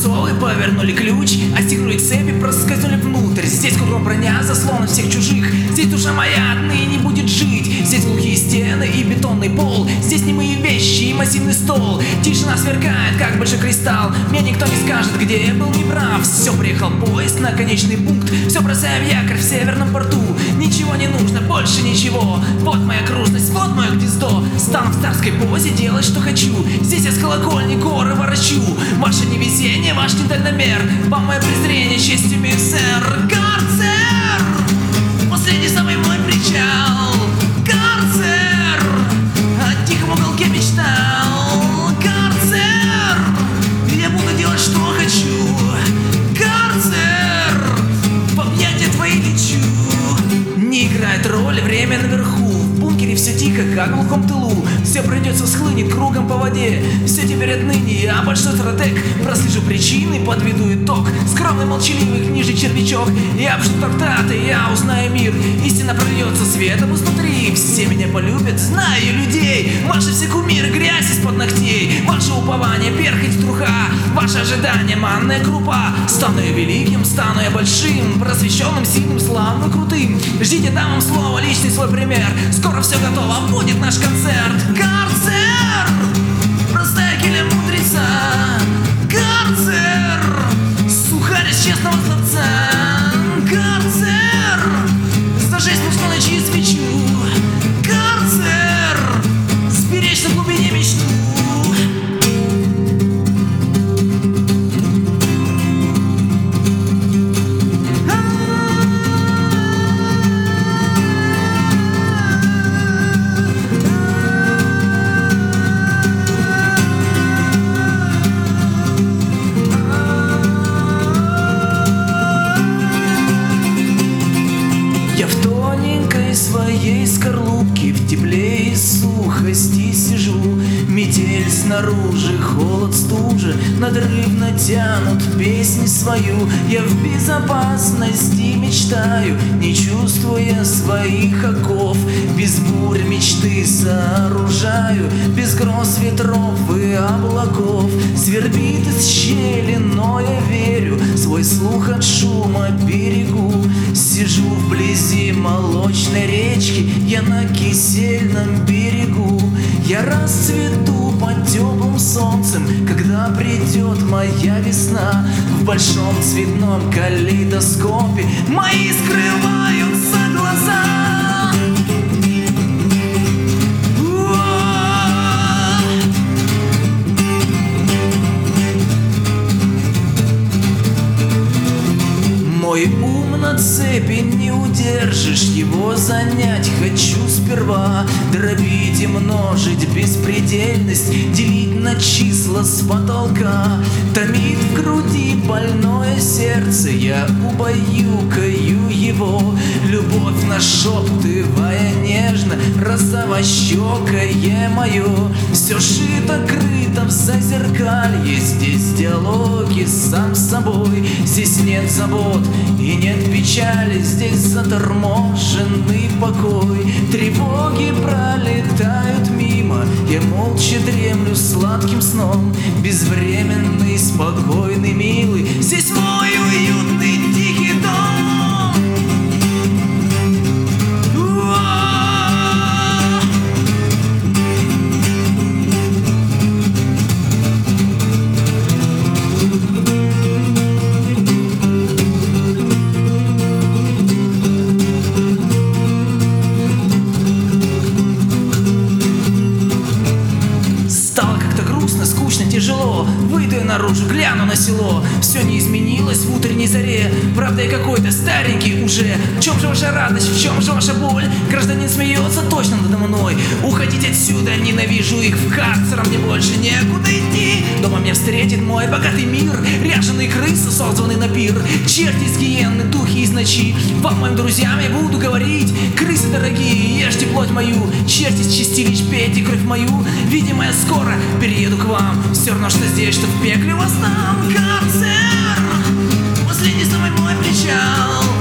засовы, повернули ключ, отстегнули цепи, проскользнули внутрь. Здесь кругом броня, заслоны всех чужих. Здесь душа моя отныне будет жить. Здесь глухие стены и бетонный пол. Здесь немые вещи и массивный стол. Тишина сверкает, как большой кристалл. Мне никто не скажет, где я был неправ. Все, приехал поезд на конечный пункт. Все, бросаем якорь в северном порту. Ничего не нужно, больше ничего. Вот моя кружность, вот мое гнездо. Стану в царской позе, делать что хочу. Здесь я с колокольни горы ворочу. Ваше невезение, ваш недальномер. Вам мое презрение, честь имею, сэр. Карцер! Последний самый мой причал. Карцер! О тихом уголке мечтал. Карцер! Я буду делать что хочу. Карцер! В объятия твои лечу. Не играет роли время наверху. В бункере все тихо, как в глухом тылу. Все придется схлынет кругом по воде. Все теперь отныне я большой стратег. Прослежу причины, подведу итог. Скромный, молчаливый, книжный червячок. Я обжду трактаты, я узнаю мир. Истина прольется светом изнутри. Все меня полюбят, знаю людей. Ваши все кумиры, грязь из-под ногтей. Ваше упование, перхоть, труха. Ваше ожидание, манная крупа. Стану я великим, стану я большим, просвещенным, сильным, славным, крутым. Ждите, дам вам слово, личный свой пример. Скоро все готово, будет наш концерт. Карцер! Простая киля мудреца. Карцер! Сухарь из честного словца. Карцер! Зажечь нужно ночи свечу. Карцер! Сберечь на глубине мечту. Своей скорлупки в тепле и сухости сижу. Метель снаружи, холод, стужа, надрывно тянут песни свою. Я в безопасности мечтаю, не чувствуя своих оков. Без бурь мечты сооружаю, без гроз ветров и облаков. Свербит из щели, но я верю, свой слух от шума берегу. Сижу вблизи молочной речки, я на кисельном берегу. Я расцвету под теплым солнцем, когда придет моя весна. В большом цветном калейдоскопе мои скрываются глаза. Мой ум на цепи не удержишь, его занять хочу сперва. Дробить и множить беспредельность, делить на числа с потолка. Томит в груди больное сердце, я убаюкаю его. Любовь нашептывая нежно, розовощекое мое. Все шито-крыто в зазеркалье, здесь диалоги сам с собой. Здесь нет забот и нет печали, здесь заторможенный покой. Тревоги пролетают мимо, я молча дремлю сладким сном. Безвременный, спокойный, милый, здесь мой уютный тихий дом. Тяжело, выйду я наружу, гляну на село. Все не изменилось в утренней заре. Правда, я какой-то старенький уже. В чем же ваша радость, в чем же ваша боль? Гражданин смеется точно надо мной. Уходить отсюда, ненавижу их. В карцер мне больше некуда идти. Дома меня встретит мой богатый мир. Ряженые крысы, созванный на пир. Черти из гиены, духи из ночи. Вам, моим друзьям, я буду говорить. Крысы дорогие, ешьте плоть мою. Черти из чистилищ, пейте кровь мою. Видимо, я скоро перееду к вам. Все равно, что здесь, что в пекле вас там. Карцер! Последний самый мой причал.